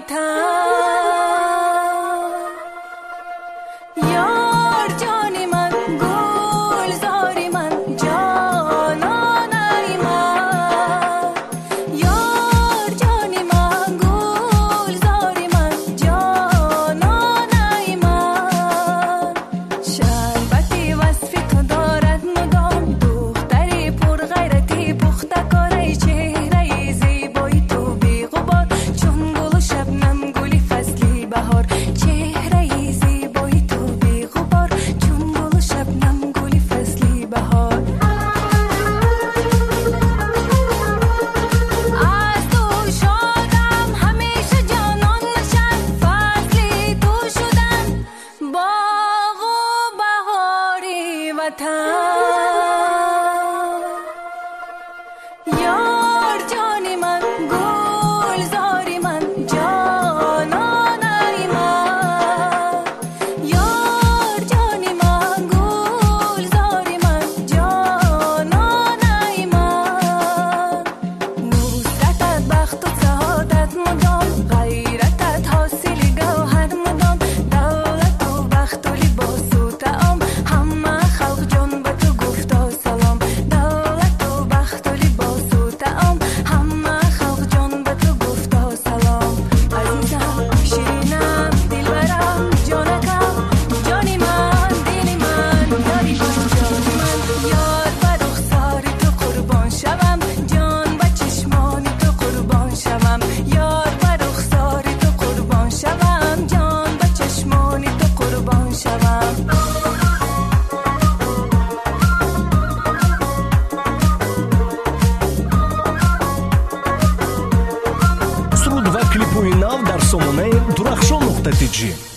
یار جانی من گلزاری من جانانای من یار جانی من گلزاری من جانانای من شربتی وصفی تو دارد مدام دختری پر غیرتی پخته کاری چهره زیبایی تو بی غبار چون گل شبنم گلی فصلی بهار چهره زیبایی تو بی غبار چون گل شبنم گلی فصلی بهار از تو شدم همیشه جانان نشد فصلی تو شدم باغ و بهاری وطن یار جانی من گلزاری من جانانای من یار جانی من گلزاری من جانانای من نصرتت بخت و سعادت مدام غیرتت حاصل گوهر مدام دولت و بخت و لباس و طعام همه خلق جان به تو گفتا سلام دولت و بخت و لباس و طعام همه خلق جان به تو گفتا سلام عزیزم شیرینم دلبرم جانکم جانی من دلی من یاری من جانی من یار به رخسار تو قربان شوم جان به چشمان تو قربان شوم یار به رخسار تو قربان شوم جان به چشمان تو قربان شوم суруд ва клипҳои нав дар сомонаи дурахшон.tg